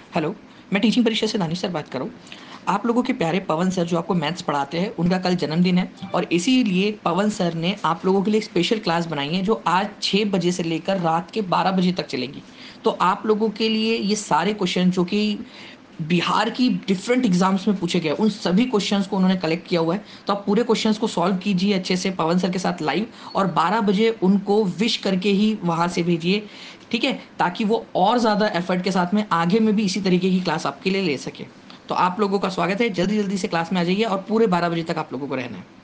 Hello, मैं teaching परिषद से दानिश सर बात कर रहा हूँ। आप लोगों के प्यारे पवन सर जो आपको मैथ्स पढ़ाते हैं, उनका कल जन्मदिन है और इसीलिए पवन सर ने आप लोगों के लिए एक स्पेशल क्लास बनाई है जो आज 6 बजे से लेकर रात के 12 बजे तक चलेगी। तो आप लोगों के लिए ये सारे क्वेश्चन जो कि बिहार की डिफरेंट एग्जाम्स में पूछे गए, उन सभी क्वेश्चंस को उन्होंने कलेक्ट किया हुआ है। तो आप पूरे क्वेश्चंस को सॉल्व कीजिए अच्छे से पवन सर के साथ लाइव, और 12 बजे उनको विश करके ही वहाँ से भेजिए, ठीक है? ताकि वो और ज़्यादा एफर्ट के साथ में आगे में भी इसी तरीके की क्लास आपके लिए ले सके। तो आप लोगों का स्वागत है, जल्दी जल्दी से क्लास में आ जाइए और पूरे 12 बजे तक आप लोगों को रहना है।